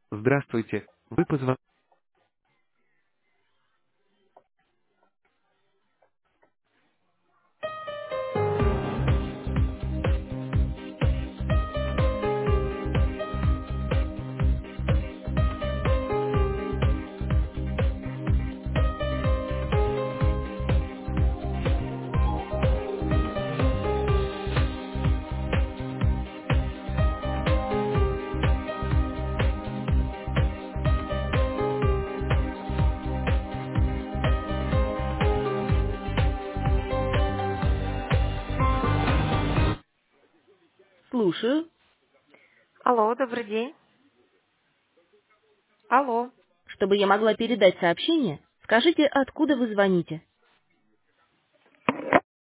Здравствуйте. Вы позвонили. Слушаю. Алло, добрый день. Алло. Чтобы я могла передать сообщение, скажите, откуда вы звоните.